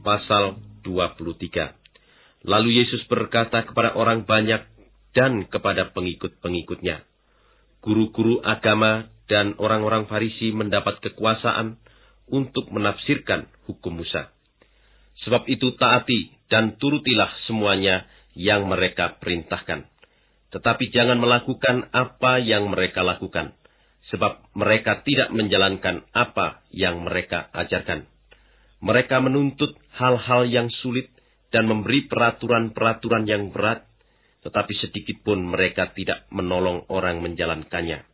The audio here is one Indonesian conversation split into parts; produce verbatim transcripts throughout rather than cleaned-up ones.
pasal dua puluh tiga. Lalu Yesus berkata kepada orang banyak dan kepada pengikut-pengikutnya, guru-guru agama dan orang-orang Farisi mendapat kekuasaan untuk menafsirkan hukum Musa. Sebab itu taati dan turutilah semuanya yang mereka perintahkan. Tetapi jangan melakukan apa yang mereka lakukan, sebab mereka tidak menjalankan apa yang mereka ajarkan. Mereka menuntut hal-hal yang sulit dan memberi peraturan-peraturan yang berat, tetapi sedikit pun mereka tidak menolong orang menjalankannya.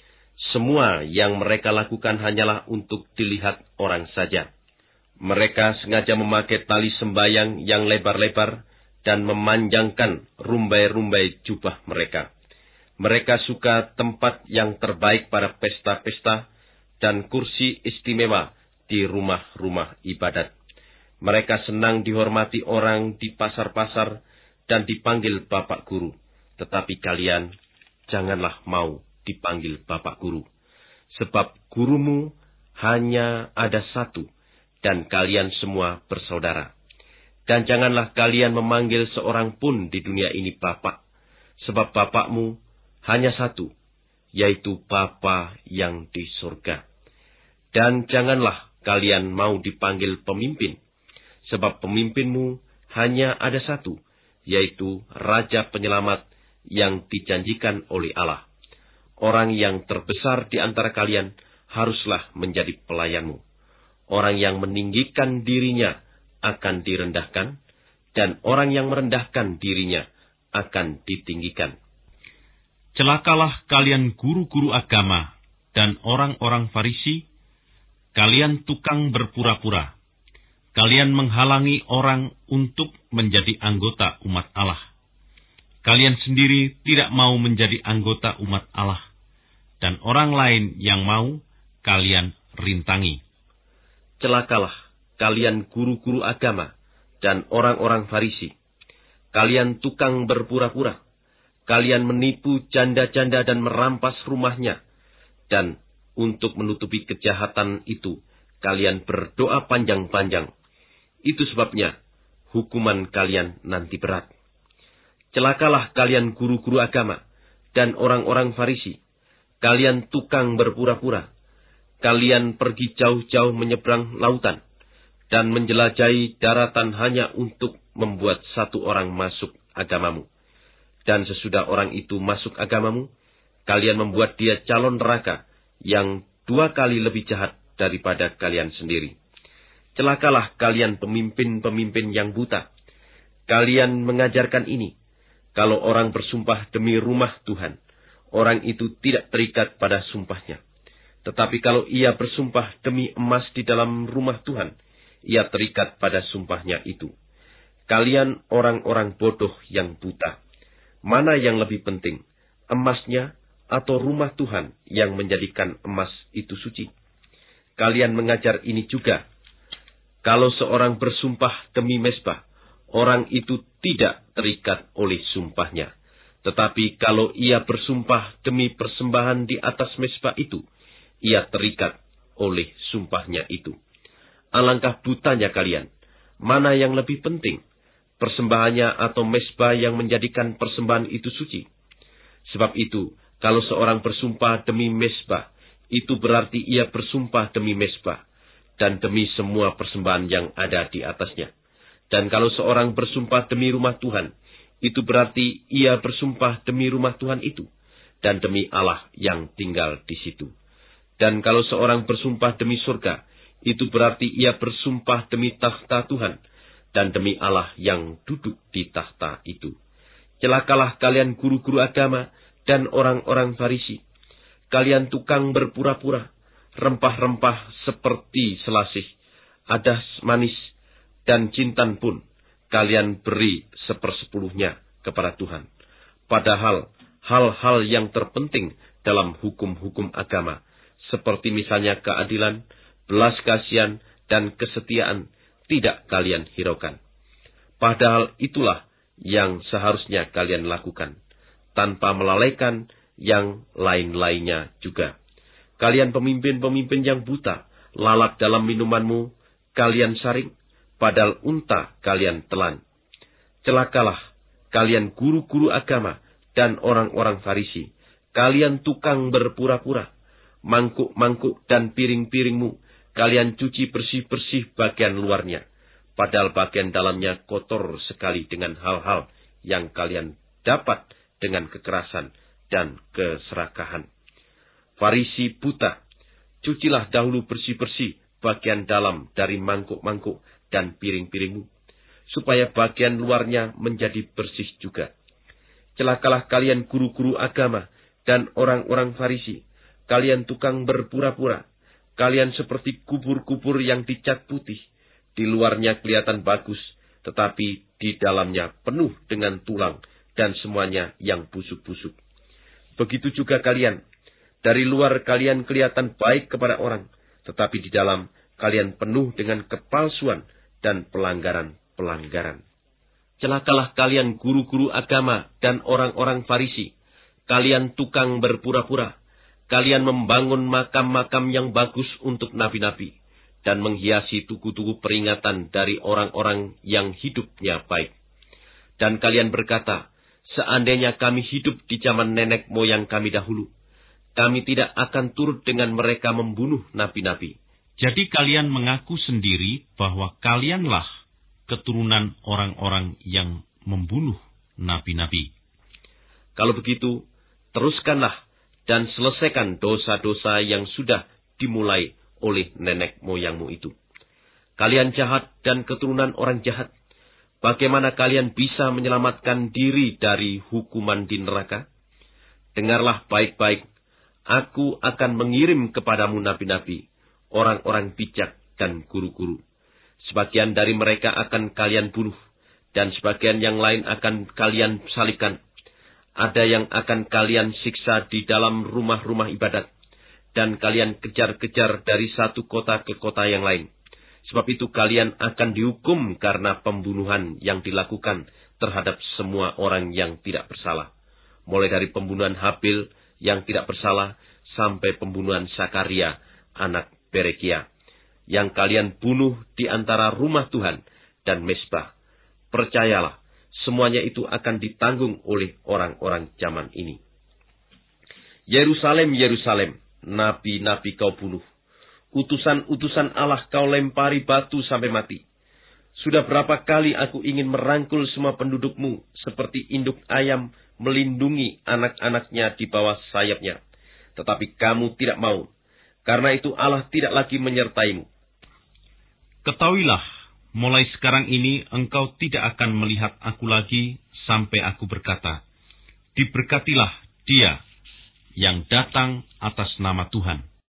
Semua yang mereka lakukan hanyalah untuk dilihat orang saja. Mereka sengaja memakai tali sembayang yang lebar-lebar dan memanjangkan rumbai-rumbai jubah mereka. Mereka suka tempat yang terbaik pada pesta-pesta dan kursi istimewa di rumah-rumah ibadat. Mereka senang dihormati orang di pasar-pasar dan dipanggil Bapak Guru. Tetapi kalian janganlah mau dipanggil Bapak Guru. Sebab gurumu hanya ada satu dan kalian semua bersaudara. Dan janganlah kalian memanggil seorang pun di dunia ini Bapak, sebab Bapakmu hanya satu, yaitu Bapa yang di surga. Dan janganlah kalian mau dipanggil pemimpin, sebab pemimpinmu hanya ada satu, yaitu Raja Penyelamat yang dijanjikan oleh Allah. Orang yang terbesar di antara kalian haruslah menjadi pelayanmu. Orang yang meninggikan dirinya akan direndahkan, dan orang yang merendahkan dirinya akan ditinggikan. Celakalah kalian guru-guru agama dan orang-orang Farisi, kalian tukang berpura-pura. Kalian menghalangi orang untuk menjadi anggota umat Allah. Kalian sendiri tidak mau menjadi anggota umat Allah, dan orang lain yang mau, kalian rintangi. Celakalah kalian guru-guru agama dan orang-orang Farisi. Kalian tukang berpura-pura. Kalian menipu janda-janda dan merampas rumahnya. Dan untuk menutupi kejahatan itu, kalian berdoa panjang-panjang. Itu sebabnya hukuman kalian nanti berat. Celakalah kalian guru-guru agama dan orang-orang Farisi. Kalian tukang berpura-pura. Kalian pergi jauh-jauh menyeberang lautan dan menjelajahi daratan hanya untuk membuat satu orang masuk agamamu. Dan sesudah orang itu masuk agamamu, kalian membuat dia calon neraka yang dua kali lebih jahat daripada kalian sendiri. Celakalah kalian pemimpin-pemimpin yang buta. Kalian mengajarkan ini, kalau orang bersumpah demi rumah Tuhan, orang itu tidak terikat pada sumpahnya. Tetapi kalau ia bersumpah demi emas di dalam rumah Tuhan, ia terikat pada sumpahnya itu. Kalian orang-orang bodoh yang buta. Mana yang lebih penting, emasnya atau rumah Tuhan yang menjadikan emas itu suci? Kalian mengajar ini juga. Kalau seorang bersumpah demi mezbah, orang itu tidak terikat oleh sumpahnya. Tetapi kalau ia bersumpah demi persembahan di atas mezbah itu, ia terikat oleh sumpahnya itu. Alangkah butanya kalian. Mana yang lebih penting, persembahannya atau mezbah yang menjadikan persembahan itu suci? Sebab itu, kalau seorang bersumpah demi mezbah, itu berarti ia bersumpah demi mezbah dan demi semua persembahan yang ada di atasnya. Dan kalau seorang bersumpah demi rumah Tuhan, itu berarti ia bersumpah demi rumah Tuhan itu dan demi Allah yang tinggal di situ. Dan kalau seorang bersumpah demi surga, itu berarti ia bersumpah demi takhta Tuhan dan demi Allah yang duduk di takhta itu. Celakalah kalian guru-guru agama dan orang-orang Farisi. Kalian tukang berpura-pura, rempah-rempah seperti selasih, adas manis, dan jintan pun kalian beri sepersepuluhnya kepada Tuhan. Padahal hal-hal yang terpenting dalam hukum-hukum agama, seperti misalnya keadilan, belas kasihan, dan kesetiaan, tidak kalian hiraukan. Padahal itulah yang seharusnya kalian lakukan, tanpa melalaikan yang lain-lainnya juga. Kalian pemimpin-pemimpin yang buta, lalat dalam minumanmu, kalian saring, padahal unta kalian telan. Celakalah kalian guru-guru agama dan orang-orang Farisi, kalian tukang berpura-pura. Mangkuk-mangkuk dan piring-piringmu kalian cuci bersih-bersih bagian luarnya, padahal bagian dalamnya kotor sekali dengan hal-hal yang kalian dapat dengan kekerasan dan keserakahan. Farisi buta, cucilah dahulu bersih-bersih bagian dalam dari mangkuk-mangkuk dan piring-piringmu, supaya bagian luarnya menjadi bersih juga. Celakalah kalian guru-guru agama dan orang-orang Farisi, kalian tukang berpura-pura. Kalian seperti kubur-kubur yang dicat putih, di luarnya kelihatan bagus, tetapi di dalamnya penuh dengan tulang dan semuanya yang busuk-busuk. Begitu juga kalian, dari luar kalian kelihatan baik kepada orang, tetapi di dalam kalian penuh dengan kepalsuan dan pelanggaran-pelanggaran. Celakalah kalian guru-guru agama dan orang-orang Farisi, kalian tukang berpura-pura. Kalian membangun makam-makam yang bagus untuk nabi-nabi, dan menghiasi tugu-tugu peringatan dari orang-orang yang hidupnya baik. Dan kalian berkata, seandainya kami hidup di zaman nenek moyang kami dahulu, kami tidak akan turut dengan mereka membunuh nabi-nabi. Jadi kalian mengaku sendiri bahwa kalianlah keturunan orang-orang yang membunuh nabi-nabi. Kalau begitu, teruskanlah dan selesaikan dosa-dosa yang sudah dimulai oleh nenek moyangmu itu. Kalian jahat dan keturunan orang jahat, bagaimana kalian bisa menyelamatkan diri dari hukuman di neraka? Dengarlah baik-baik, aku akan mengirim kepadamu nabi-nabi, orang-orang bijak dan guru-guru. Sebagian dari mereka akan kalian bunuh, dan sebagian yang lain akan kalian salibkan. Ada yang akan kalian siksa di dalam rumah-rumah ibadat, dan kalian kejar-kejar dari satu kota ke kota yang lain. Sebab itu kalian akan dihukum karena pembunuhan yang dilakukan terhadap semua orang yang tidak bersalah. Mulai dari pembunuhan Habil yang tidak bersalah, sampai pembunuhan Sakaria, anak Berekia, yang kalian bunuh di antara rumah Tuhan dan Mezbah. Percayalah, semuanya itu akan ditanggung oleh orang-orang zaman ini. Yerusalem, Yerusalem, nabi-nabi kau bunuh. Utusan-utusan Allah kau lempari batu sampai mati. Sudah berapa kali aku ingin merangkul semua pendudukmu, seperti induk ayam melindungi anak-anaknya di bawah sayapnya. Tetapi kamu tidak mau, karena itu Allah tidak lagi menyertaimu. Ketahuilah, mulai sekarang ini engkau tidak akan melihat aku lagi sampai aku berkata, diberkatilah dia yang datang atas nama Tuhan.